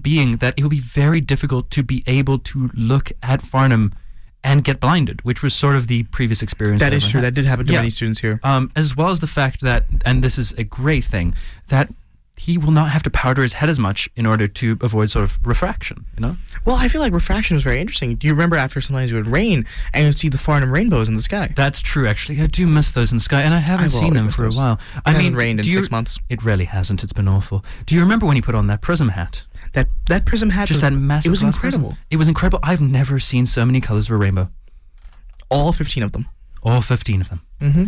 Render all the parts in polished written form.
being that it would be very difficult to be able to look at Farnham and get blinded, which was sort of the previous experience. That is true. That did happen to many students here. As well as the fact that, and this is a great thing, that he will not have to powder his head as much in order to avoid sort of refraction, you know? Well, I feel like refraction was very interesting. Do you remember after sometimes it would rain and you'd see the Farnham rainbows in the sky? That's true, actually. I do miss those in the sky, and I haven't seen them for a while. It hasn't rained in 6 months. It really hasn't. It's been awful. Do you remember when he put on that prism hat? That prism hat, just that massive. It was incredible. Prism. It was incredible. I've never seen so many colors of a rainbow. All 15 of them. All 15 of them. Mm-hmm.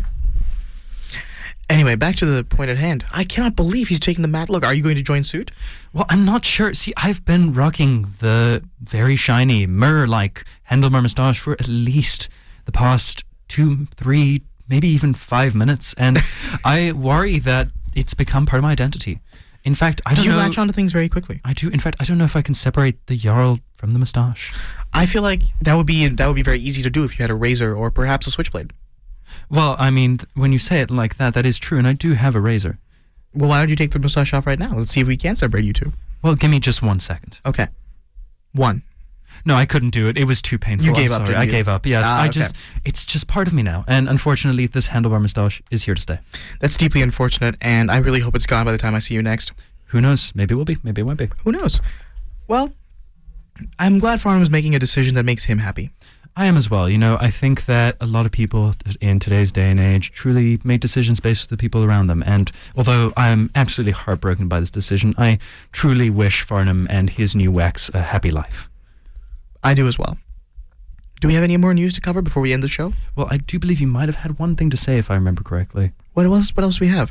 Anyway, back to the point at hand. I cannot believe he's taking the matte look. Are you going to join suit? Well, I'm not sure. See, I've been rocking the very shiny, mirror-like handlebar moustache for at least the past 2, 3, maybe even 5 minutes, and I worry that it's become part of my identity. In fact, I don't know... Do you latch onto things very quickly? I do. In fact, I don't know if I can separate the Jarl from the moustache. I feel like that would be very easy to do if you had a razor or perhaps a switchblade. Well, I mean, when you say it like that, that is true, and I do have a razor. Well, why don't you take the moustache off right now? Let's see if we can separate you two. Well, give me just 1 second. Okay. 1. No, I couldn't do it. It was too painful. You gave up, didn't you? I gave up, yes. Okay. It's just part of me now, and unfortunately, this handlebar moustache is here to stay. That's deeply unfortunate, and I really hope it's gone by the time I see you next. Who knows? Maybe it will be. Maybe it won't be. Who knows? Well, I'm glad Farnham is making a decision that makes him happy. I am as well. You know, I think that a lot of people in today's day and age truly make decisions based on the people around them. And although I am absolutely heartbroken by this decision, I truly wish Farnham and his new ex a happy life. I do as well. Do we have any more news to cover before we end the show? Well, I do believe you might have had one thing to say, if I remember correctly. What else do we have?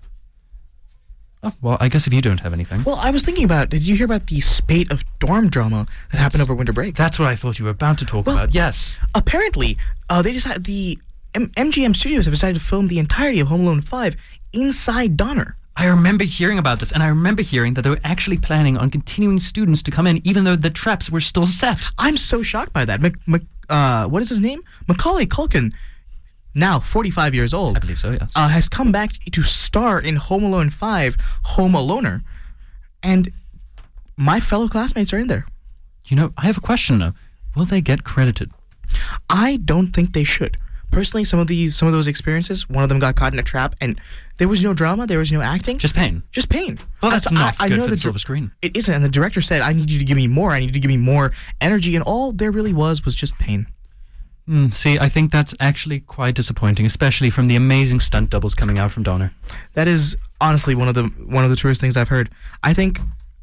Oh, well, I guess if you don't have anything. Well, I was thinking about, did you hear about the spate of dorm drama that happened over winter break? That's what I thought you were about to talk about, yes. Apparently, they decided, the MGM Studios have decided to film the entirety of Home Alone 5 inside Donner. I remember hearing about this, and I remember hearing that they were actually planning on continuing students to come in, even though the traps were still set. I'm so shocked by that. What is his name? Macaulay Culkin, now 45 years old. I believe so, yes. Has come back to star in Home Alone 5, Home Aloner. And my fellow classmates are in there. You know, I have a question, though. Will they get credited? I don't think they should. Personally, some of those experiences, one of them got caught in a trap, and there was no drama, there was no acting. Just pain. Just pain. Well, that's not good for the silver screen. It isn't, and the director said, I need you to give me more, I need you to give me more energy, and all there really was just pain. See, I think that's actually quite disappointing, especially from the amazing stunt doubles coming out from Donner. That is honestly one of the truest things I've heard. I think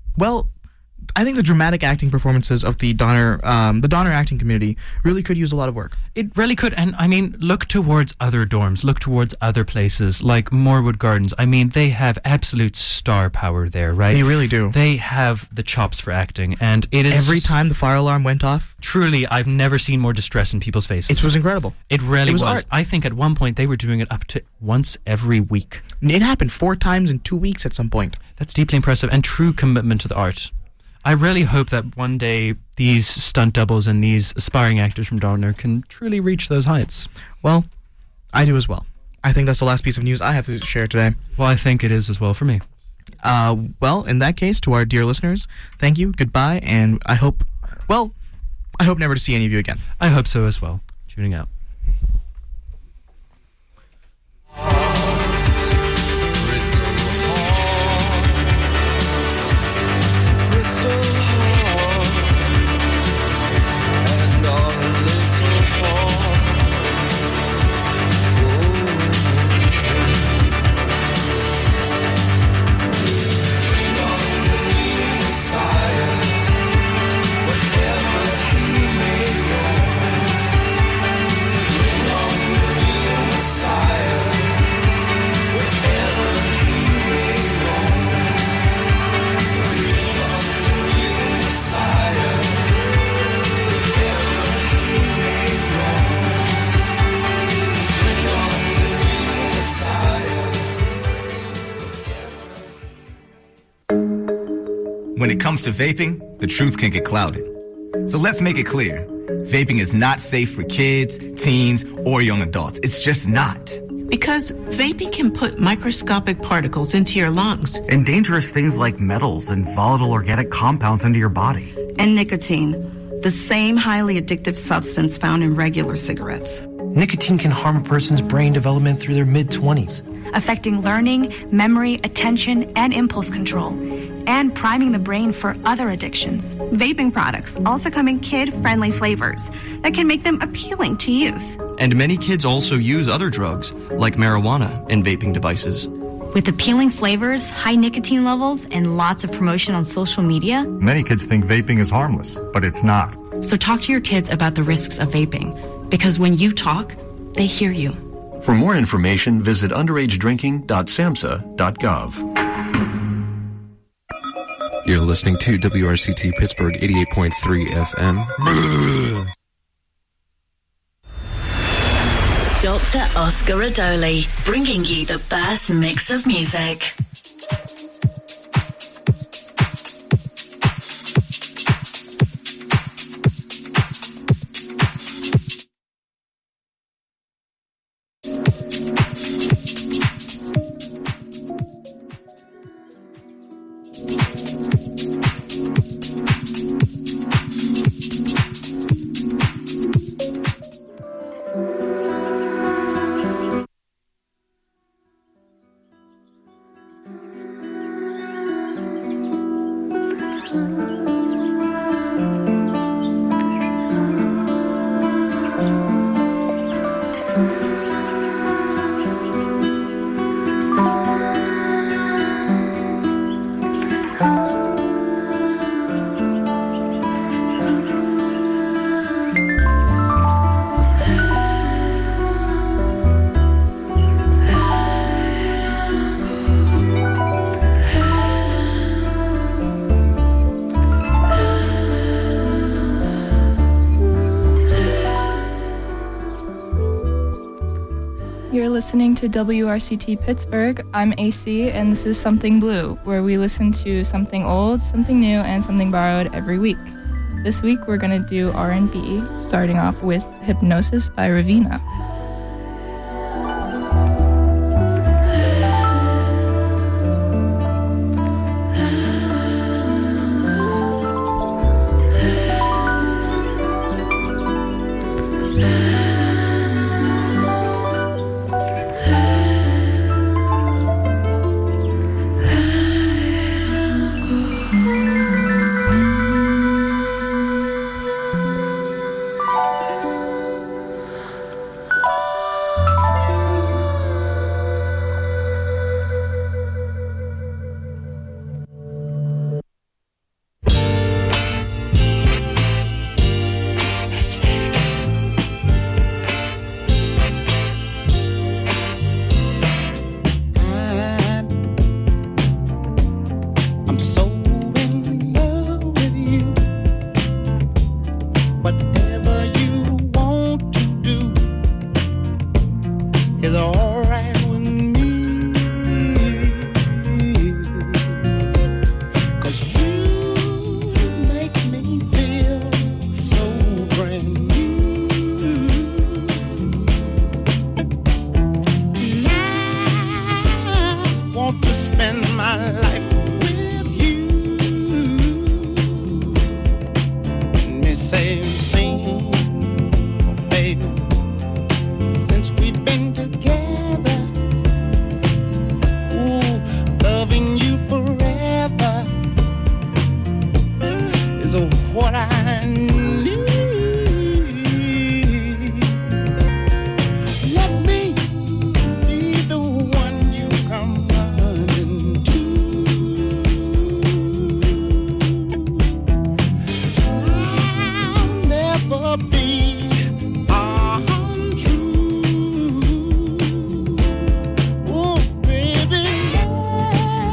the dramatic acting performances of the Donner acting community really could use a lot of work. It really could, and I mean, look towards other dorms, look towards other places like Moorwood Gardens. I mean, they have absolute star power there, right? They really do. They have the chops for acting, and it is every time the fire alarm went off. Truly, I've never seen more distress in people's faces. It was incredible. It really was. Art. I think at one point they were doing it up to once every week. It happened 4 times in 2 weeks at some point. That's deeply impressive and true commitment to the art. I really hope that one day these stunt doubles and these aspiring actors from Donner can truly reach those heights. Well, I do as well. I think that's the last piece of news I have to share today. Well, I think it is as well for me. Well, in that case, to our dear listeners, thank you, goodbye, and I hope never to see any of you again. I hope so as well. Tuning out. When it comes to vaping, the truth can get clouded. So let's make it clear. Vaping is not safe for kids, teens, or young adults. It's just not. Because vaping can put microscopic particles into your lungs. And dangerous things like metals and volatile organic compounds into your body. And nicotine, the same highly addictive substance found in regular cigarettes. Nicotine can harm a person's brain development through their mid-20s. Affecting learning, memory, attention, and impulse control, and priming the brain for other addictions. Vaping products also come in kid-friendly flavors that can make them appealing to youth. And many kids also use other drugs, like marijuana, in vaping devices. With appealing flavors, high nicotine levels, and lots of promotion on social media, many kids think vaping is harmless, but it's not. So talk to your kids about the risks of vaping, because when you talk, they hear you. For more information, visit underagedrinking.samhsa.gov. You're listening to WRCT Pittsburgh 88.3 FM. Dr. Oscar Adoli, bringing you the best mix of music. You're listening to WRCT Pittsburgh. I'm AC, and this is Something Blue, where we listen to something old, something new, and something borrowed every week. This week, we're going to do R&B, starting off with Hypnosis by Raveena.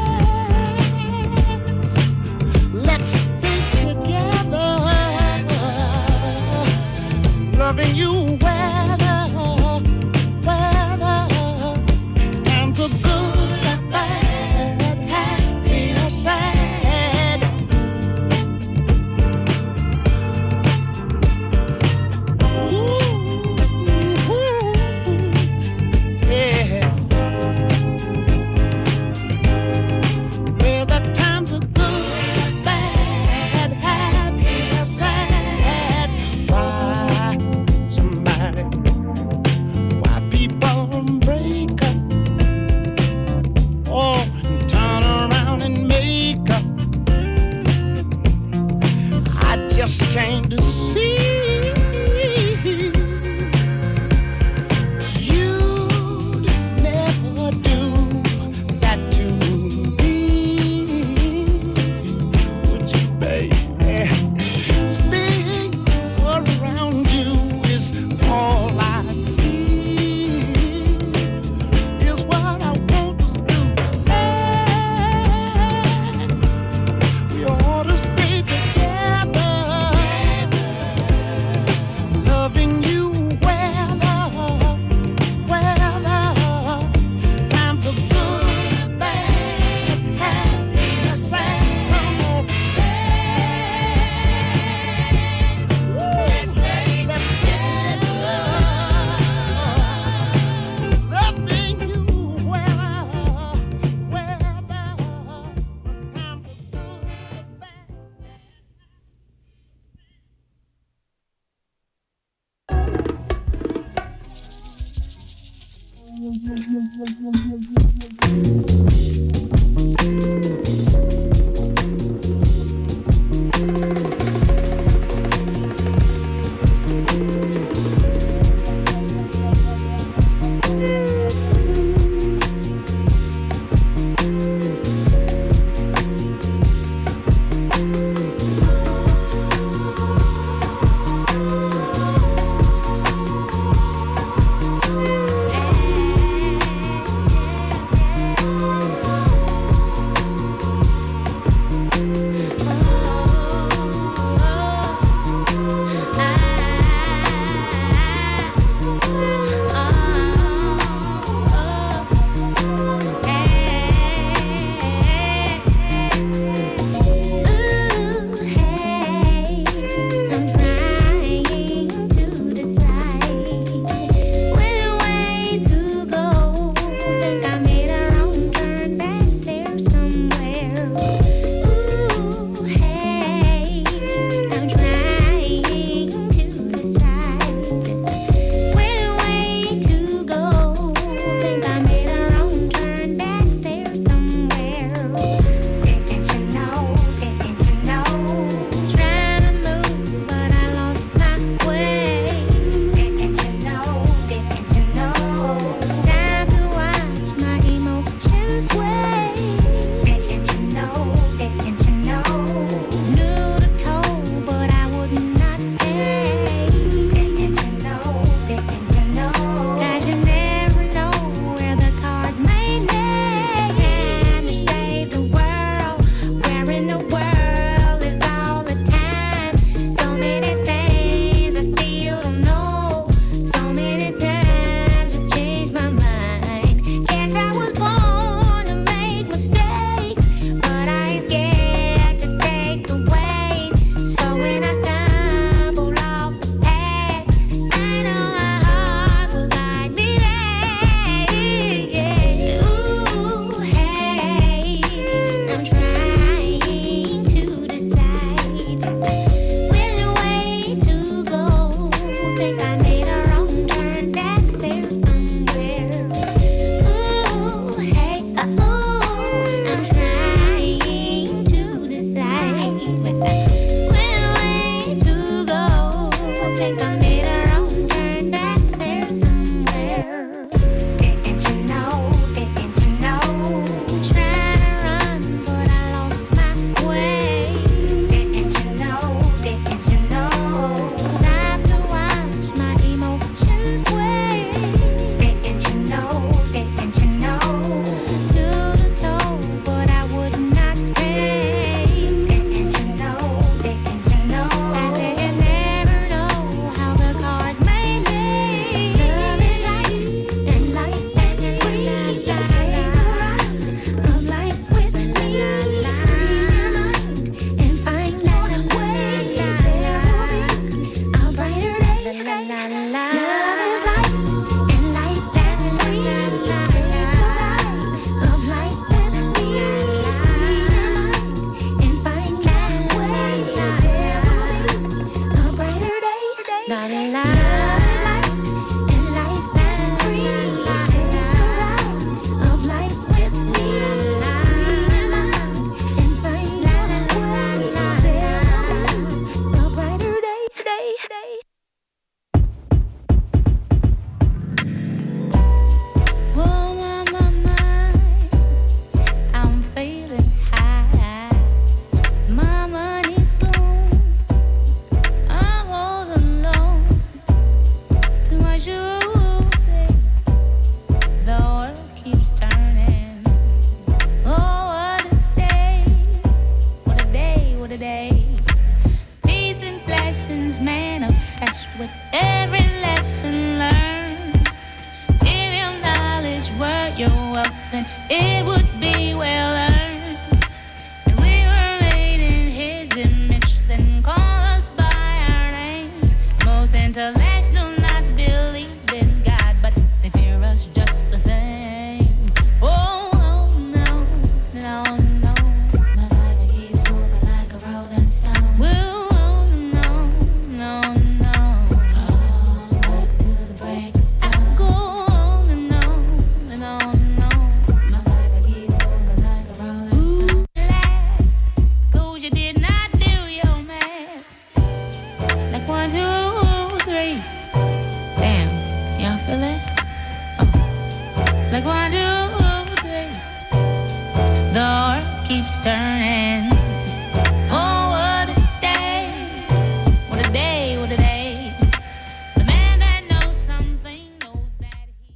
Let's stay together. came to see. You'd never do that to me, would you, baby? Spinning around you is all I see. Is what I want to do. We ought to stay together, loving you weather, times of good, bad, happy, or sad. Come on, let's stay together, loving you weather, times of good, bad. blessings manifest with every lesson learned. If your knowledge were your wealth, then it would be well earned. If we were made in His image, then call us by our names. Most intellects do not believe in God, but they fear us just the same. Oh, no, no, no. My life keeps moving like a rolling stone. Well, no, no, no. Back to the break of dawn. Go on and on and on and on. My life keeps moving like a rolling stone. Laugh, 'cause you did not do your math. Like 1, 2, 3. Damn, y'all feel that? Oh. Like 1, 2, 3. The earth keeps turning. Oh, what a day. What a day, what a day. The man that knows something knows that he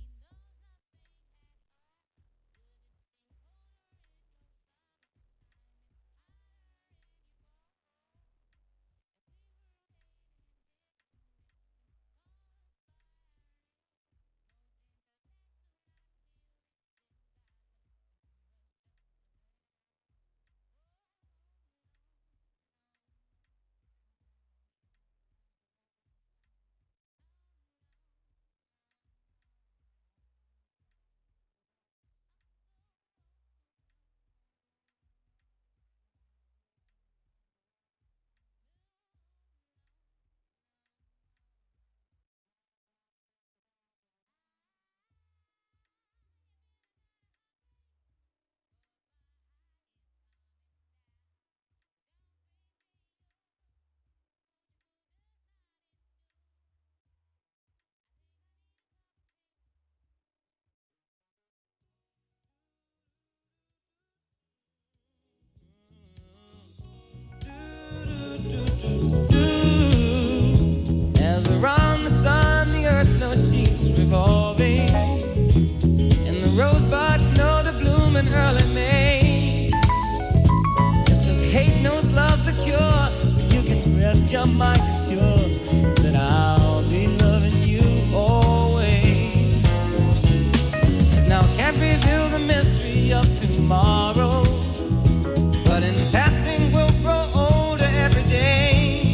As around the sun, the earth knows she's revolving, and the rosebuds know to bloom in early May. Just as hate knows love's the cure, you can rest your mind assured that I'll be loving you always. 'Cause now I can't reveal the mystery of tomorrow, but in passing we'll grow older every day.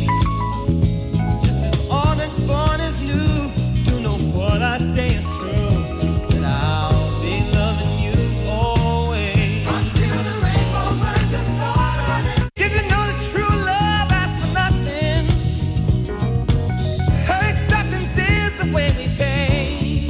Born is new, do know what I say is true, that I'll be loving you always. Until the rainbow burns the sun. Did you know that true love asks for nothing? Her acceptance is the way we pay.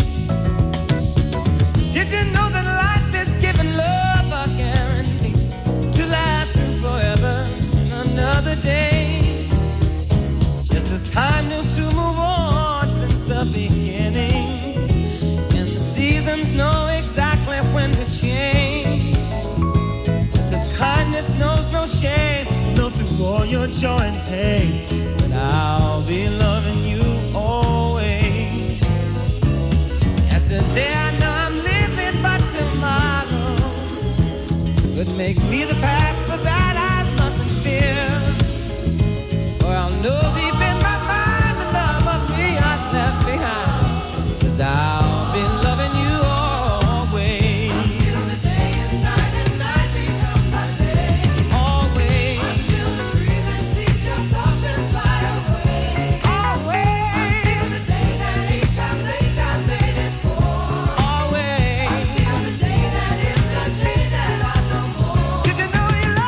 Did you know that life is giving love a guarantee to last through forever and another day? Just as time knew to move on since the beginning, and the seasons know exactly when to change. Just as kindness knows no shame, know through all your joy and pain, that I'll be loving you always. As the day I know I'm living, but tomorrow could make me the past, but that I mustn't fear. For I'll know deep in my mind the love of me I've left behind, 'cause I'll be loving you always. Until the day is night and night becomes my day. Always. Until the freezing seas just up and fly away. Always. Until the day that 8 times 8 times 8 is 4. Always. Until the day that is the day that I know more. Did you know you love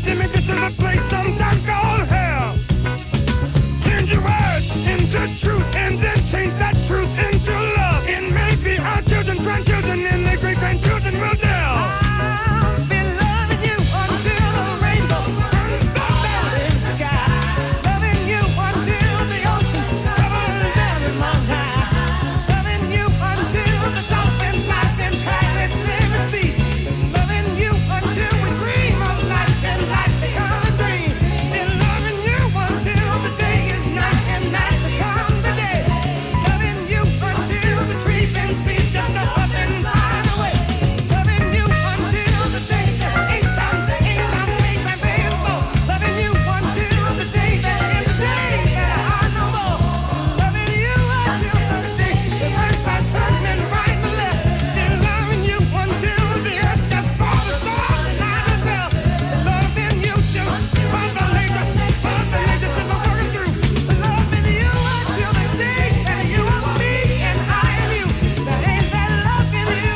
Jimmy, this is a place sometimes called hell. Change your words into truth and then change that truth into love. And maybe our children, grandchildren, and their great-grandchildren will tell. I'll be loving you until the rainbow burns so down in the sky. Loving you until the ocean covers every mountain. Loving you until the dolphin flies in Paris, live and see. Loving you until we dream of life and life becomes a dream. And loving you until the day is night and night becomes the day. Loving you until the trees and seas just go up and fly away. Loving you until the day that eight times makes my baby flow. Loving you until the day that is the day that I know more. Loving you until the day the earth starts turning right to left. And loving you until the earth just falls apart and I myself. Loving you till Mother Nature says I'm working through. Loving you until the day that you are me and I am you. That ain't that love in you.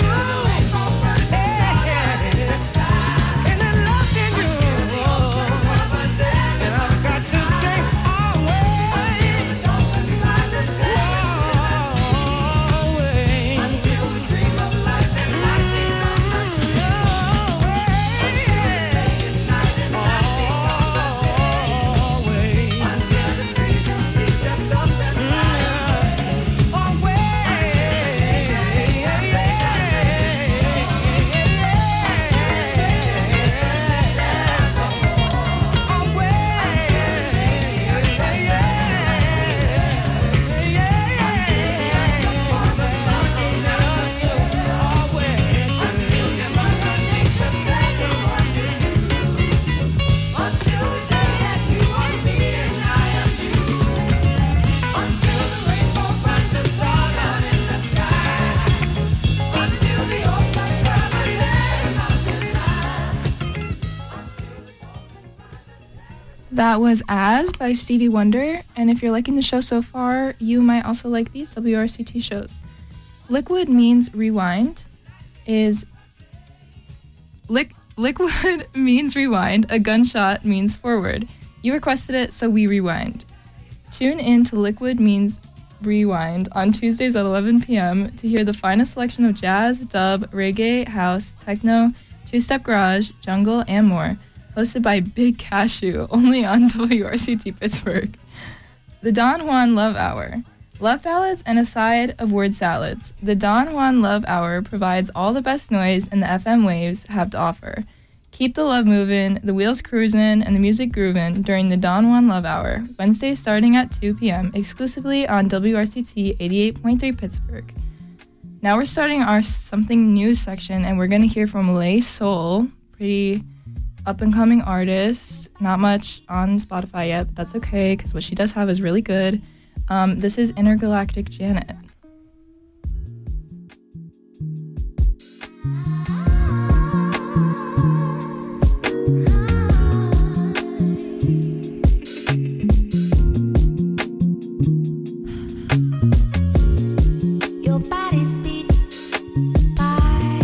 And that love in you. And I've got to say always. Until the dream of life and life becomes a until the trees and seas just up and fly That was As by Stevie Wonder, and if you're liking the show so far, you might also like these WRCT shows. Liquid means rewind is liquid means rewind, a gunshot means forward. You requested it, so we rewind. Tune in to Liquid Means Rewind on Tuesdays at 11 p.m. to hear the finest selection of jazz, dub, reggae, house, techno, two-step garage, jungle, and more. Hosted by Big Cashew, only on WRCT Pittsburgh. The Don Juan Love Hour. Love ballads and a side of word salads. The Don Juan Love Hour provides all the best noise and the FM waves have to offer. Keep the love moving, the wheels cruising, and the music grooving during the Don Juan Love Hour, Wednesday starting at 2 p.m., exclusively on WRCT 88.3 Pittsburgh. Now we're starting our Something New section, and we're going to hear from Lay Soul, pretty up-and-coming artist, not much on Spotify yet, but that's okay, because what she does have is really good. This is Intergalactic Janet. Your body's beat by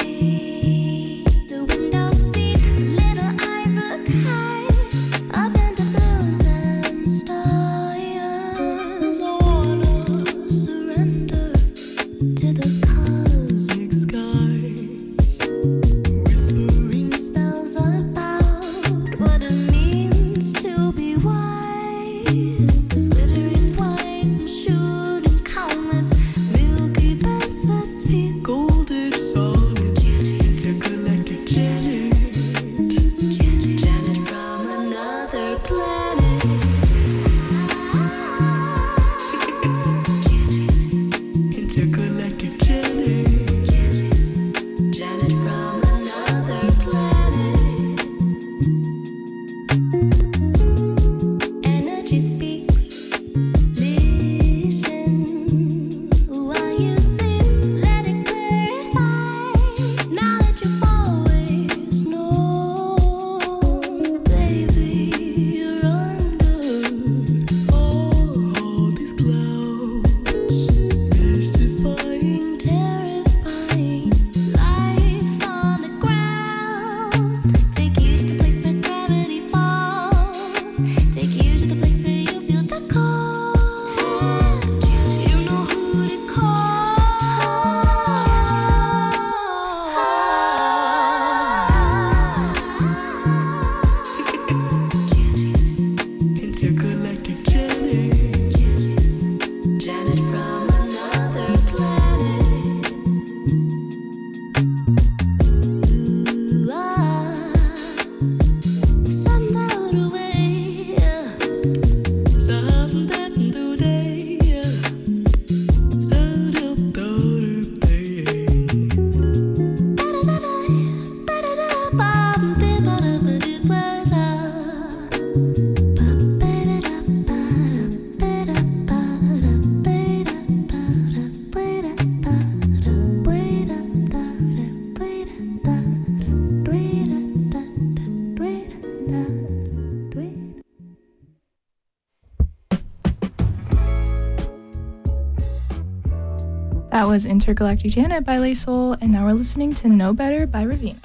the window seat. Little eyes look high up into blues and stars. I wanna surrender. That was Intergalactic Janet by Le Soul, and now we're listening to Know Better by Raveena.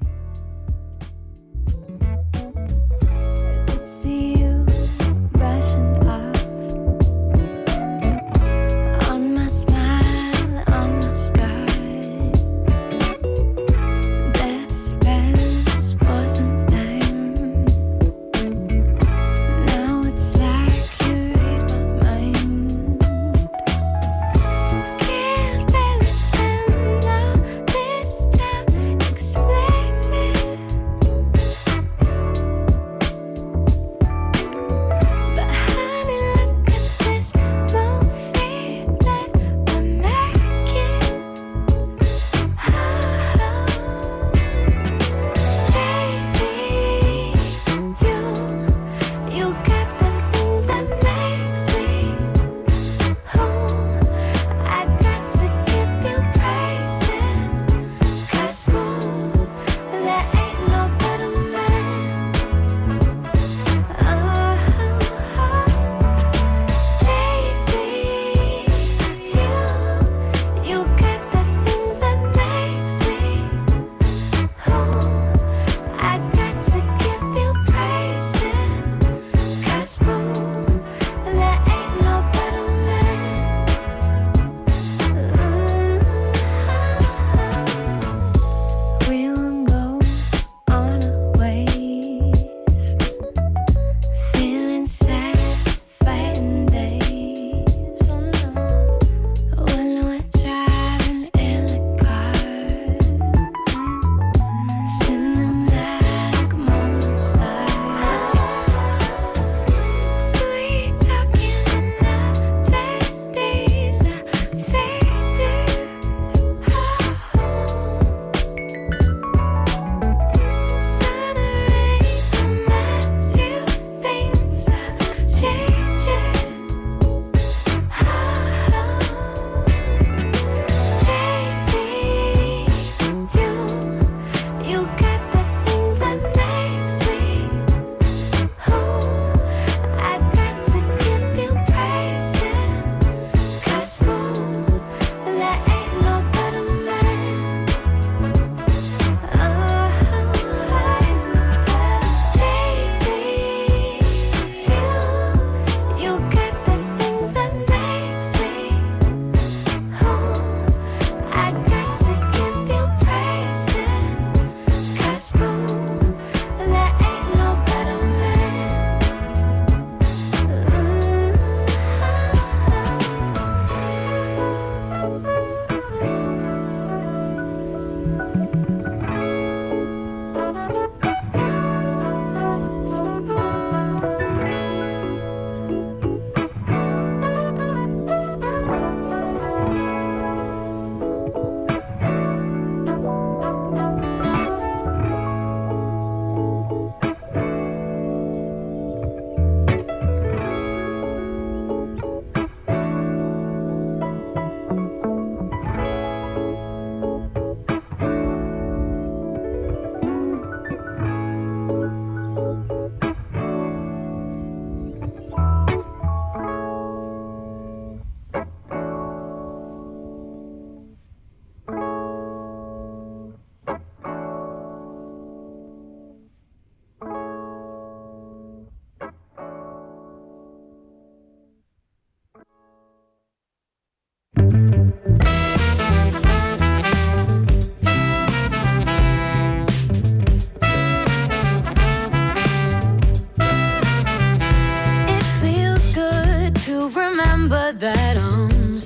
remember that I'm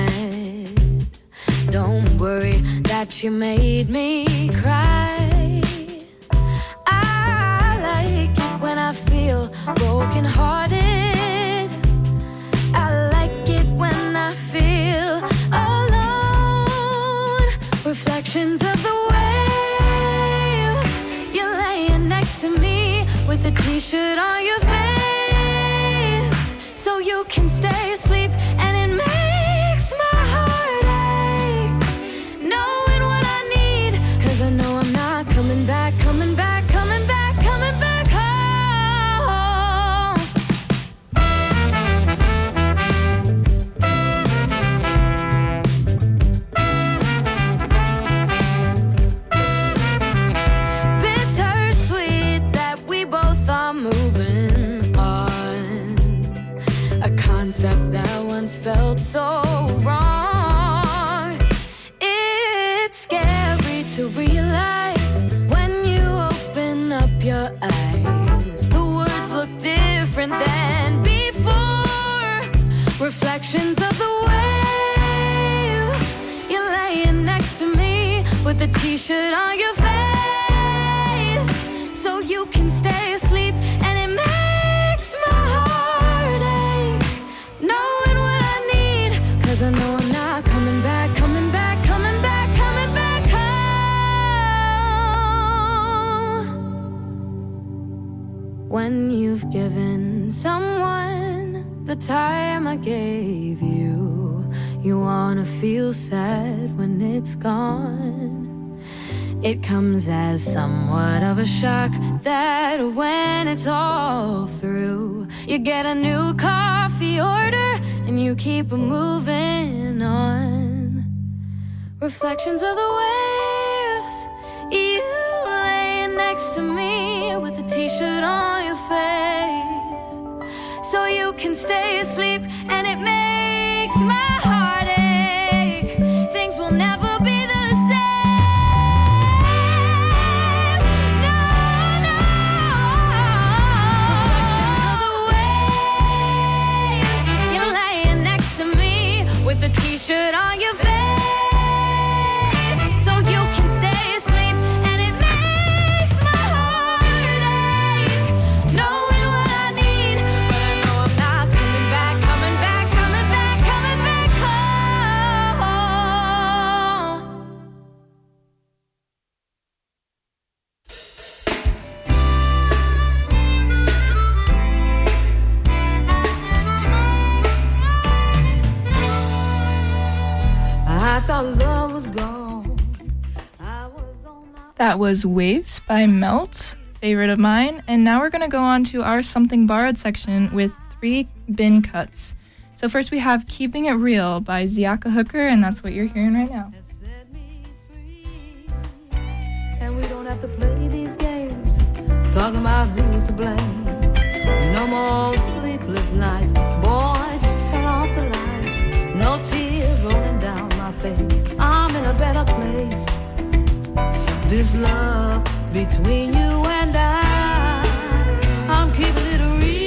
sad. Don't worry that you made me cry. I like it when I feel broken hearted. I like it when I feel alone. Reflections of the waves. You're laying next to me with a t-shirt on your face. So you can stay asleep and it makes my heart ache. Knowing what I need, cause I know I'm not coming back, coming back, coming back, coming back home. so wrong. It's scary to realize when you open up your eyes, the words look different than before. Reflections of the waves. You're laying next to me with a t-shirt on your face, so you can stay asleep, and it makes my heart ache, knowing what I need, 'cause I know I'm not coming back, coming back, coming back, coming back home. When you've given someone the time I gave you, you wanna feel sad when it's gone. It comes as somewhat of a shock that when it's all through, you get a new coffee order and you keep moving on. Reflections of the waves. You laying next to me with a t-shirt on your face, so you can stay asleep, and it makes my heart ache. Things will never be the same. No, no. Reflections of the waves. You're laying next to me with a t-shirt on your face, so you can stay asleep, and it makes my heart ache, knowing what I need, but I know I'm not coming back, coming back, coming back, coming back home. I thought love was gone. That was Waves by Melt, favorite of mine. And now we're going to go on to our Something Borrowed section with 3 bin cuts. So first we have Keeping It Real by Ziaka Hooker, and that's what you're hearing right now. And we don't have to play these games, talking about who's to blame. No more sleepless nights, boy, just turn off the lights. No tears rolling down my face, I'm in a better place. This love between you and I'm keeping it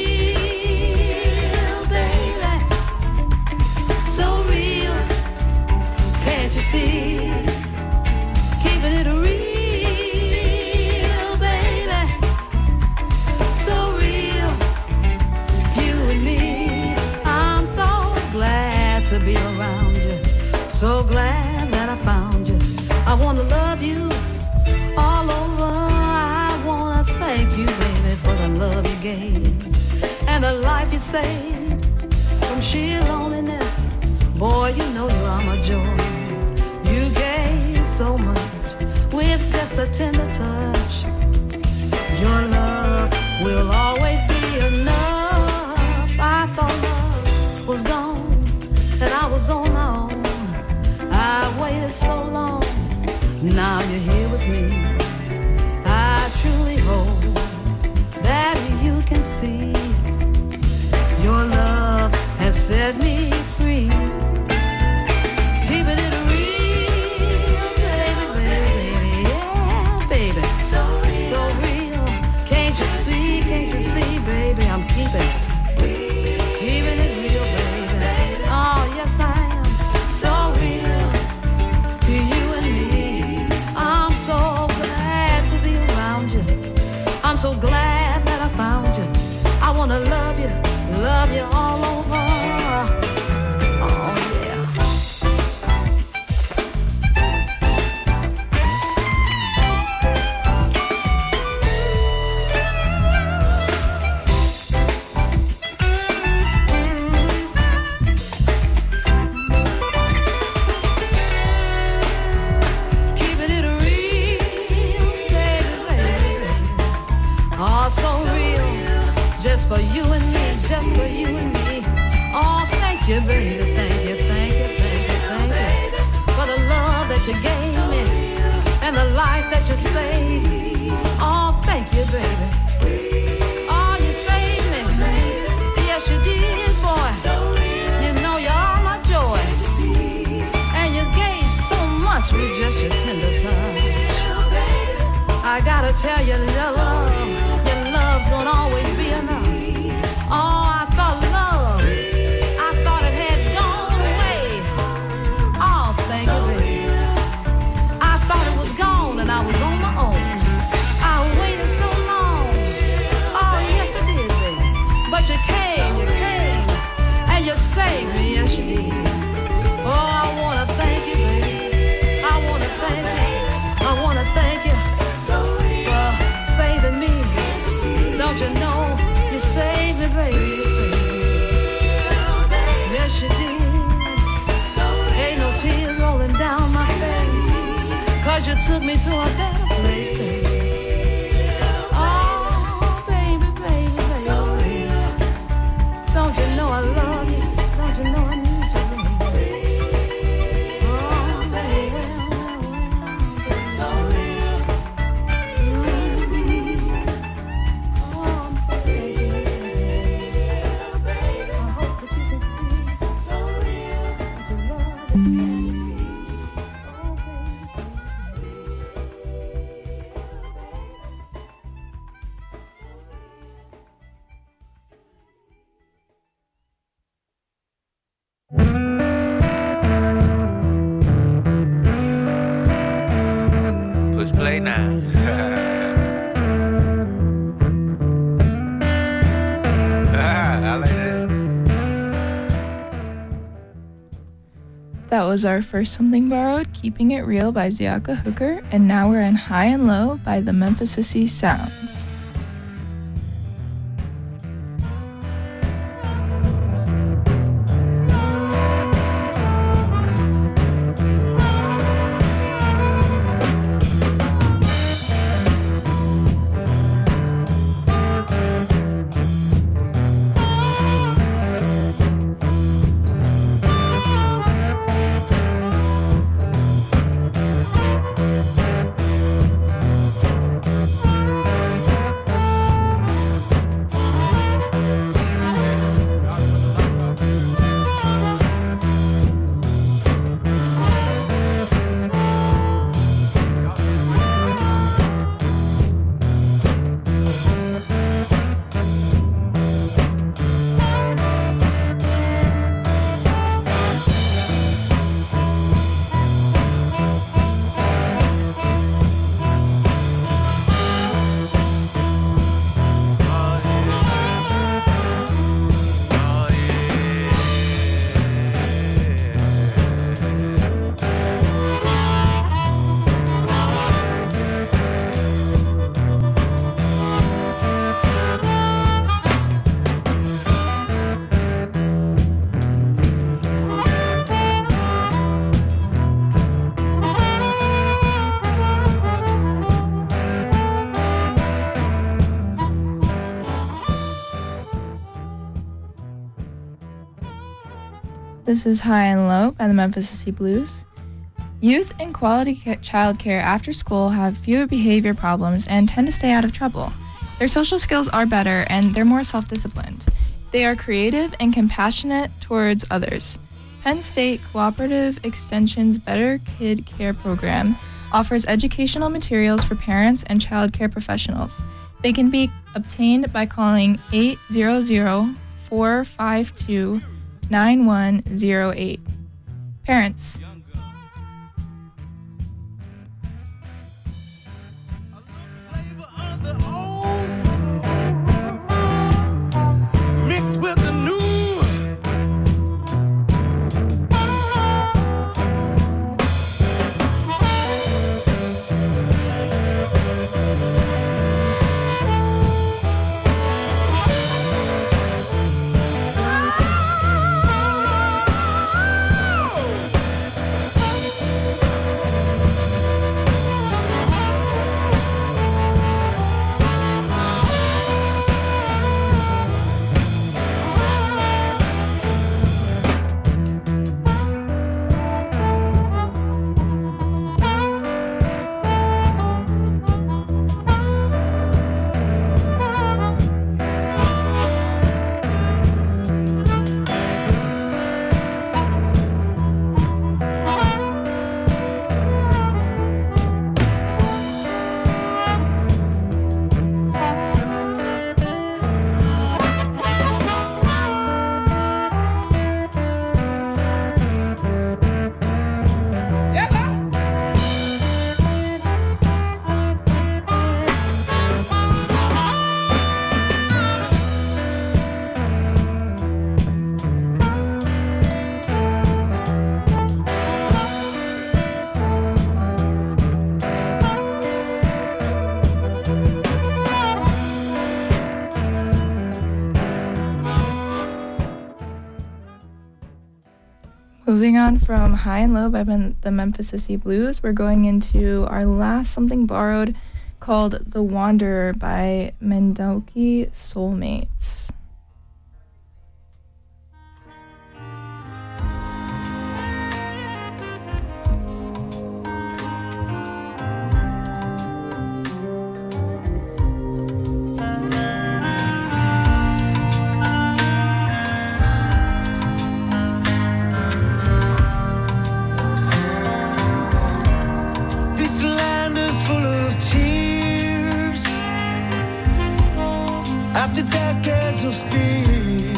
real, baby. So real, can't you see? Keeping it real, baby. So real, you and me. I'm so glad to be around you, so glad that I found you. I wanna love you all over. I wanna thank you, baby, for the love you gave and the life you saved from sheer loneliness. Boy, you know you are my joy. You gave so much with just a tender touch. Your love will always be enough. I thought love was gone and I was on my own. I waited so long, now you're here with me. I truly hope that you can see your love has set me free. Keeping it real, baby, baby, yeah, baby. So real, can't you see, baby, I'm keeping it real, baby. Oh, yes, I am, so real, you and me. I'm so glad to be around you. I'm so glad that I found you. I wanna love you all over. Oh, yeah. Keeping it real, baby, baby. Oh, so real, just for you and me, just for you and me. Oh, thank you, baby, thank you, thank you, thank you, thank you, for the love that you gave me and the life that you saved. Oh, thank you, baby. Oh, you saved me, yes you did, boy. You know you are my joy. tell you your love's gonna always be enough. Oh, I thought love, I thought it had gone away. Oh, thank you, baby. I thought it was gone and I was on my own. I waited so long. Oh, yes, I did, baby. But you came, and you saved me, yes, you did. Oh, I wanna thank you, baby. I wanna thank you for saving me. Don't you know you saved me, baby? You saved me. Yes, you did. Ain't no tears rolling down my face, 'cause you took me to a better place, baby. Oh, baby, baby, baby. Don't you know I love you? Don't you know I need you, baby? Oh, baby. Push play now. I like that. That was our first Something Borrowed, Keeping It Real by Ziaka Hooker, and now we're in High and Low by the Memphis Sissy Sounds. This is High and Low by the Memphis Sissy Blues. Youth in quality child care after school have fewer behavior problems and tend to stay out of trouble. Their social skills are better and they're more self-disciplined. They are creative and compassionate towards others. Penn State Cooperative Extension's Better Kid Care program offers educational materials for parents and child care professionals. They can be obtained by calling 800-452-9108. Parents, Mixed with the new. Moving on from High and Low by the Memphis Sissy Blues, we're going into our last Something Borrowed called The Wanderer by Mandoki Soulmates. After decades of fear,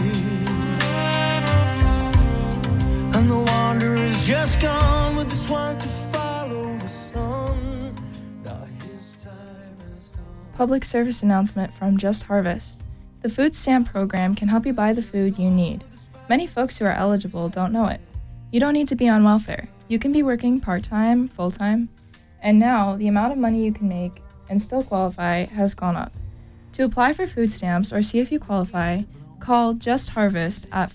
and the wanderer's just gone with the swan to follow the sun. Now his time is gone. Public service announcement from Just Harvest. The food stamp program can help you buy the food you need. Many folks who are eligible don't know it. You don't need to be on welfare. You can be working part-time, full-time, and now the amount of money you can make and still qualify has gone up. To apply for food stamps or see if you qualify, call Just Harvest at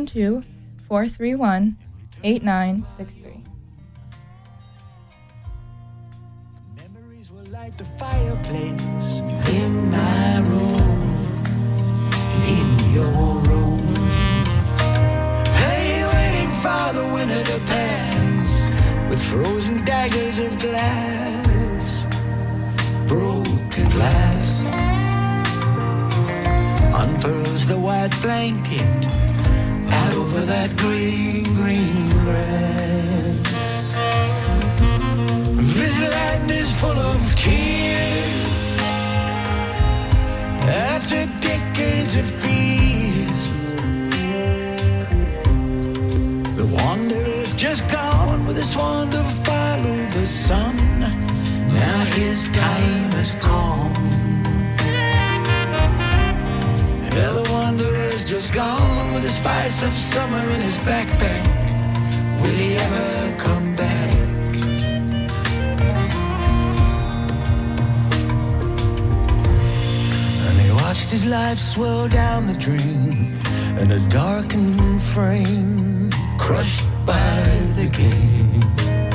412-431-8963. Memories will light the fireplace in my room, in your room. Hey, waiting for the winter to pass with frozen daggers of glass, broken glass. Unfurls the white blanket out over that green, green grass. This land is full of tears after decades of fears. The wanderer's just gone with the swan to follow the sun. Now his time has come. Yeah, the wanderer's just gone with the spice of summer in his backpack. Will he ever come back? And he watched his life swirl down the drain in a darkened frame, crushed by the game.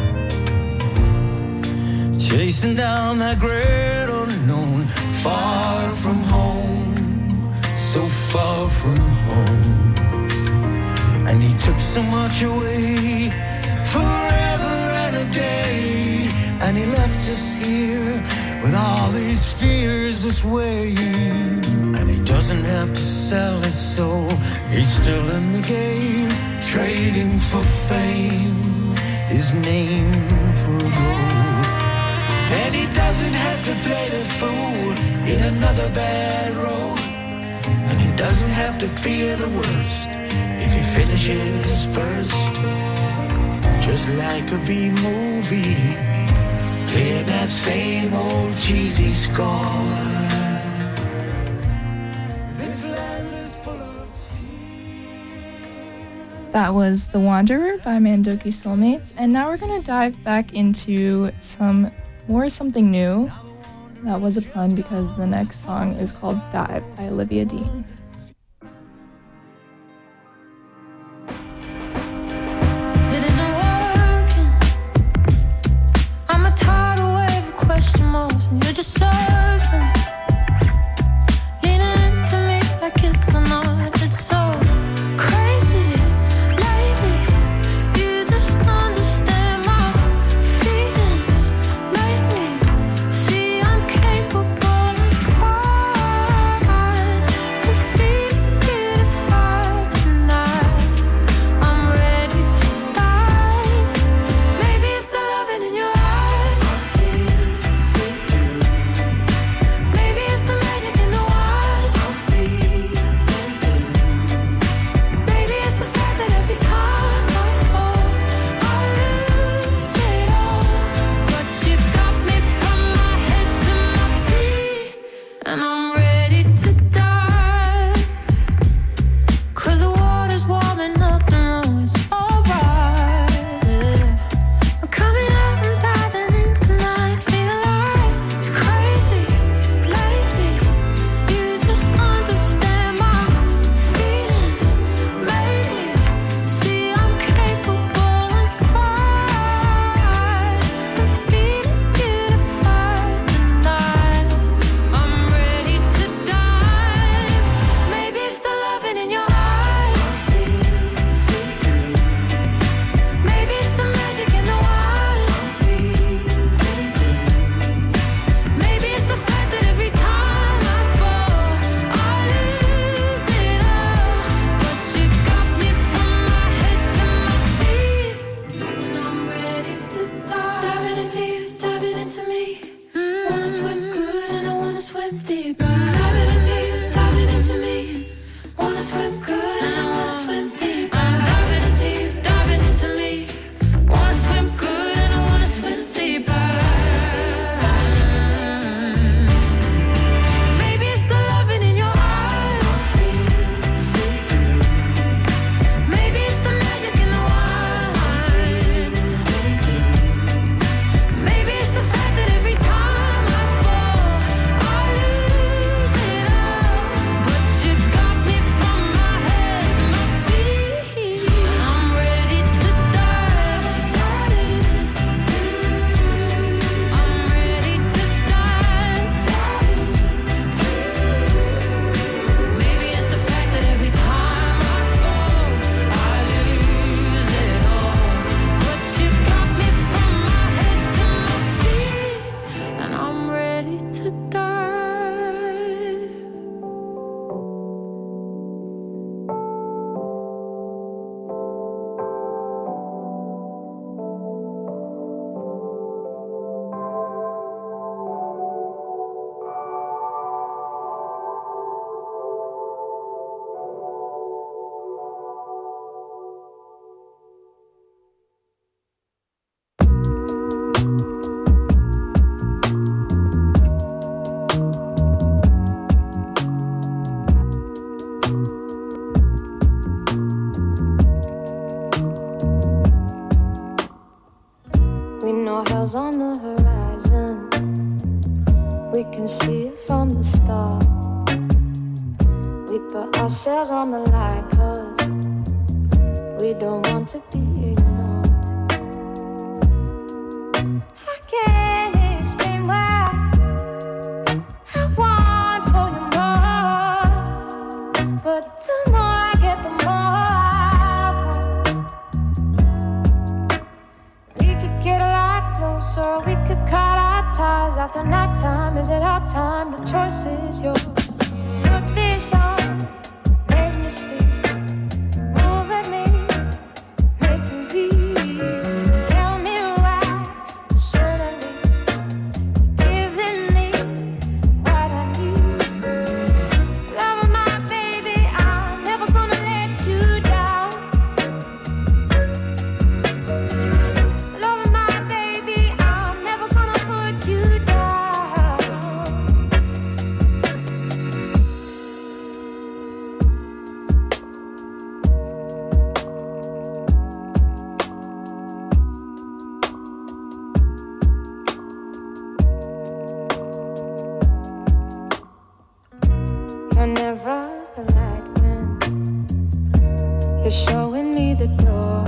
Chasing down that great unknown, far from home. So far from home, and he took so much away, forever and a day, and he left us here with all these fears this way, and he doesn't have to sell his soul, he's still in the game, trading for fame, his name for gold, and he doesn't have to play the fool in another bad road. And he doesn't have to fear the worst if he finishes first. Just like a B-movie, playing that same old cheesy score. This land is full of tears. That was The Wanderer by Mandoki Soulmates, and now we're going to dive back into something new. That was a pun because the next song is called Dive by Olivia Dean. It isn't working. I'm a tidal wave of question marks, and you're just surfing, leaning into me like it's an art. It's so crazy lately. You just understand my feelings, make me see I'm capable and fine and feel. can see it from the start. We put ourselves on the line 'cause we don't want to be ignored. I can't explain why I want for you more, but the more I get, the more I want. We could get a lot closer, we could cut our ties after nighttime. Is it our time? The choice is yours. Put this on, make me speak, move at me, make me leave. Tell me why, certainly giving me what I need. Love my baby, I'm never gonna let you down. Love my baby, I'm never gonna put you down. You're never the light when you're showing me the door.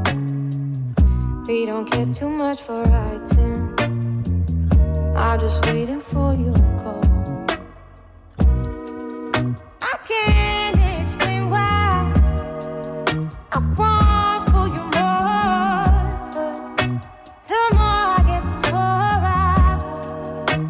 We don't care too much for writing. I'm just waiting for your call. I can't explain why I want for you more, but the more I get, the more I want.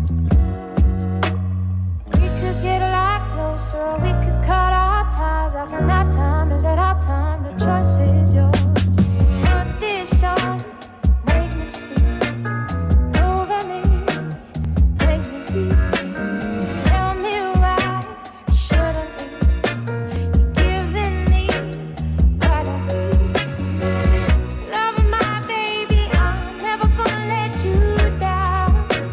We could get a lot closer, we could cut our ties after nighttime. Is it our time? The choice is yours. Put this on, make me speak, move at me, make me leave. Tell me why, shouldn't we? You're giving me what I need. Loving my baby, I'm never gonna let you down.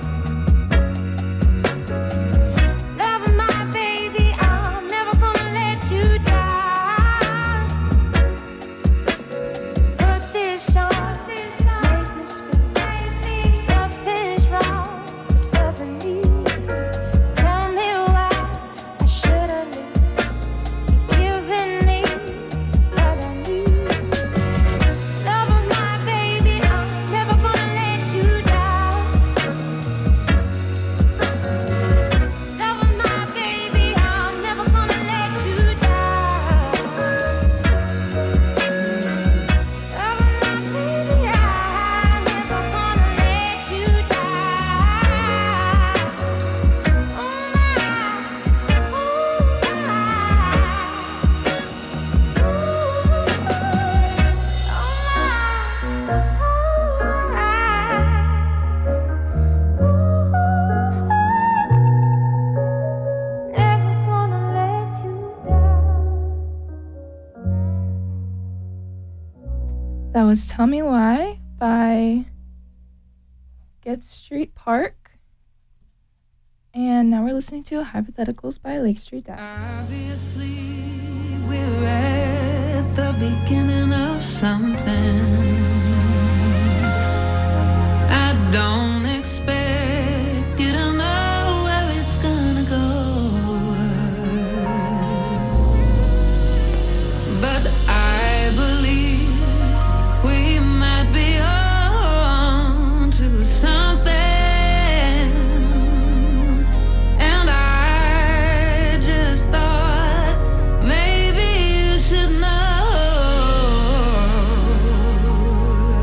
Loving my baby, I'm never gonna let you down. Put this on, make me speak. Nothing's wrong with loving me. Tell me why I shouldn't leave. You're giving me what I need. Loving my baby, I'm never gonna let you down. Loving my baby, I'm never gonna let you down. Loving my baby, I'm never gonna let you down. Oh never gonna let you down. That was Tell Me Why by Get Street Park. And now we're listening to Hypotheticals by Lake Street Dive. Obviously, we're at the beginning of something. I don't expect you to know where it's gonna go, but I believe we might be on to something. And I just thought maybe you should know.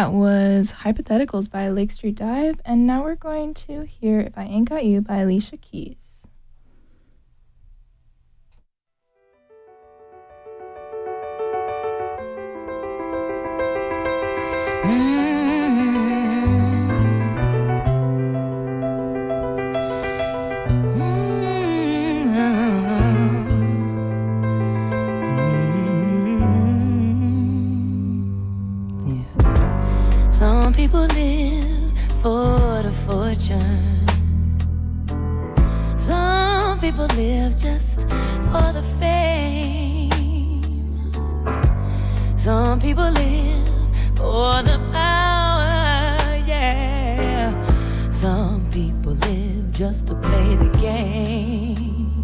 That was Hypotheticals by Lake Street Dive, and now we're going to hear If I Ain't Got You by Alicia Keys. Some people live for the fortune. Some people live just for the fame. Some people live for the power, yeah. Some people live just to play the game.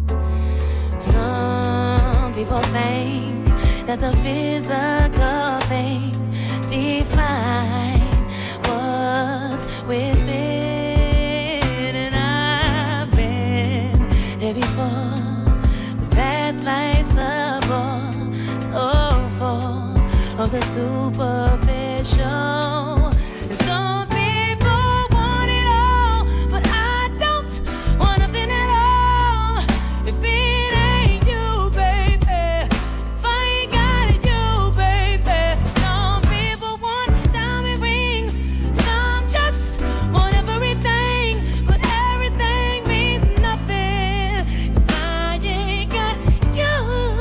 Some people think that the physical things define what's within, and I've been there before, but that life's a bore, so full of the superficial. And some people want it all, but I don't want nothing at all. If it ain't you, baby, if I ain't got it, you, baby. Some people want diamond rings, some just want everything, but everything means nothing if I ain't got you.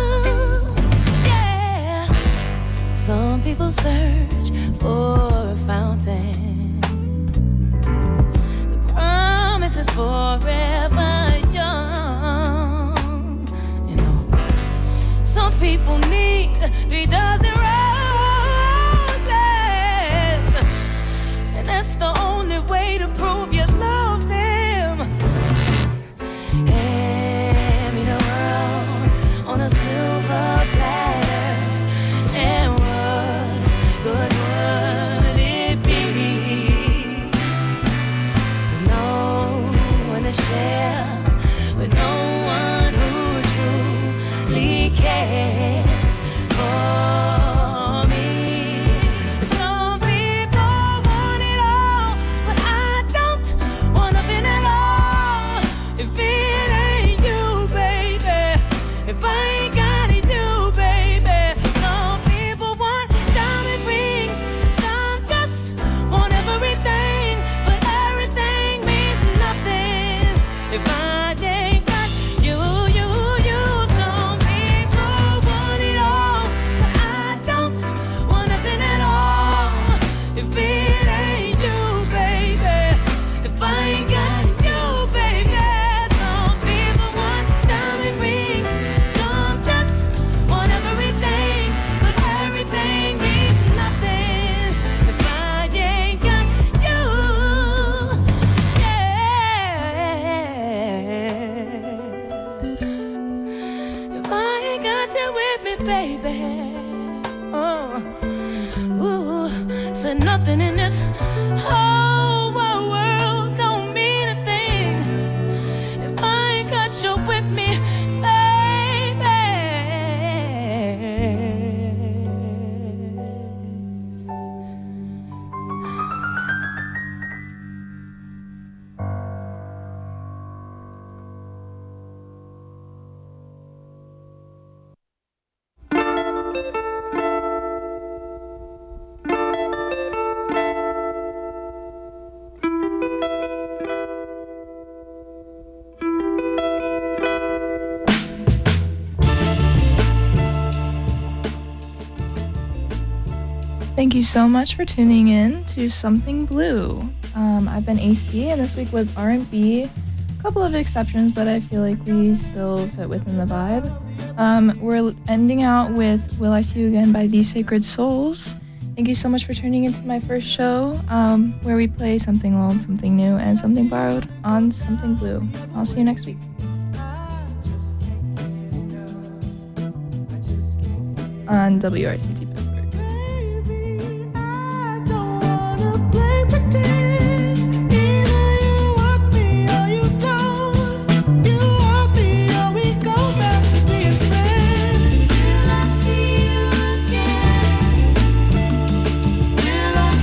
Yeah. Some people search for a fountain. The promise is forever young. You know, some people need 3 dozen roses, and that's the only way to prove you love them. Hand me the world on a silver platter, and what good would it be? With no one to share, with no one who truly cares for me. Some people want it all, but I don't want nothing at all. If it ain't you, baby, if I ain't got it, you, baby. Some people want diamond rings, some just want everything, but everything means nothing if I ain't got you, you, you. Some people want it all, but I don't want nothing at all. If it ain't you, baby, if I ain't got you, baby. Some people want diamond rings, some just want everything, but everything means nothing if I ain't got you. Yeah. If I ain't got you with me, baby. Ooh, said nothing in this whole world don't mean a thing if I ain't got you with me, baby. Thank you so much for tuning in to Something Blue. I've been AC, and this week was R&B. A couple of exceptions, but I feel like we still fit within the vibe. We're ending out with Will I See You Again by These Sacred Souls. Thank you so much for tuning into my first show, where we play something old, something new, and something borrowed on Something Blue. I'll see you next week. On WRCT. Will I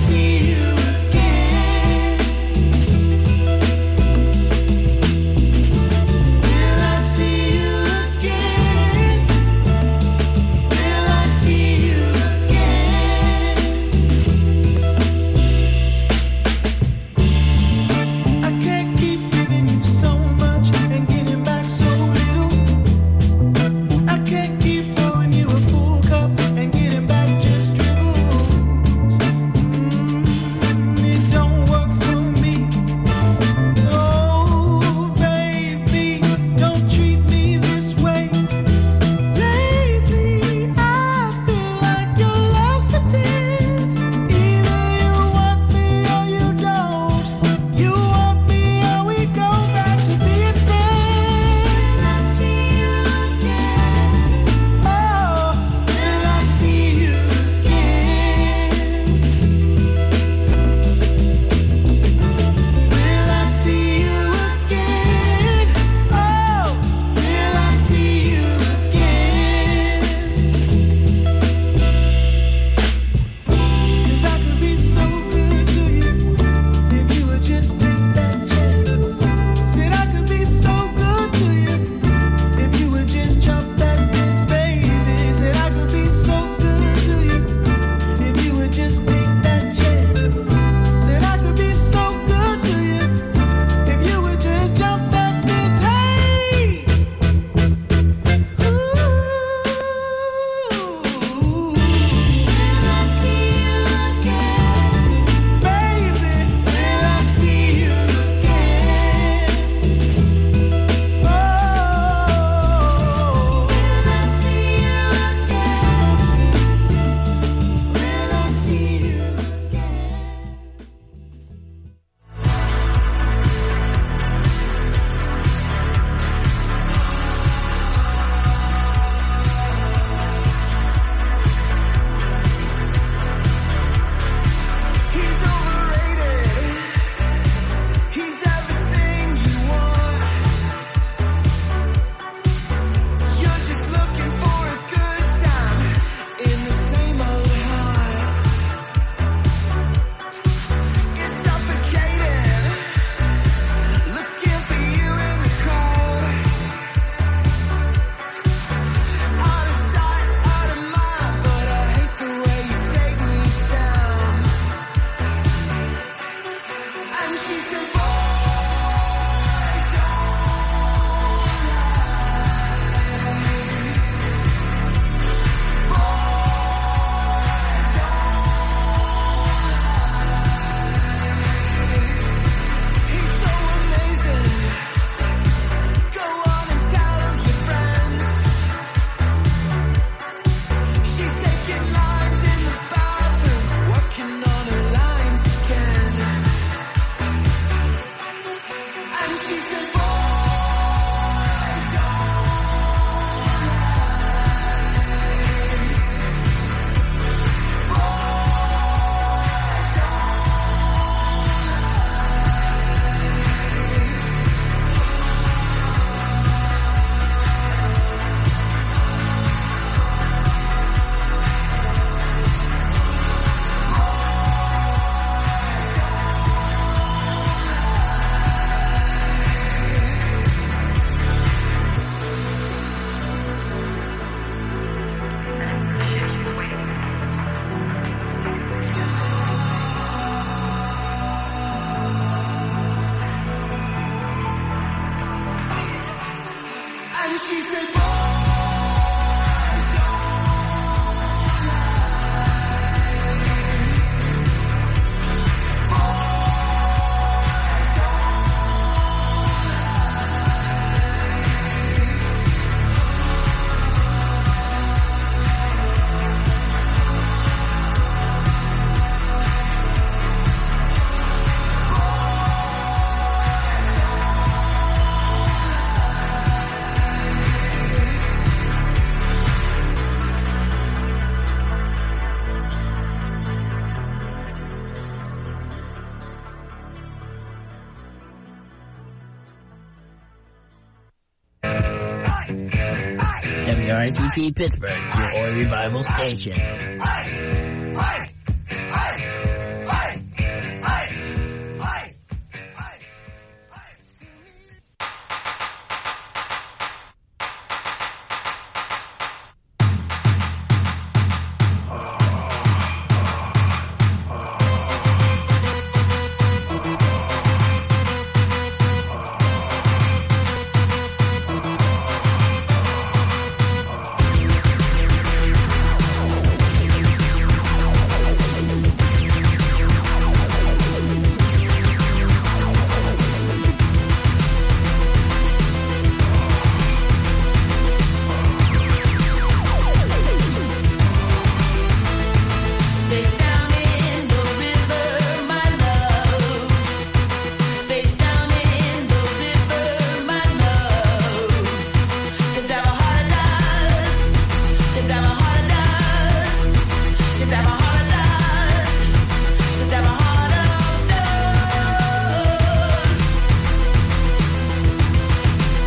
WRCT Pittsburgh, your Oi Revival station.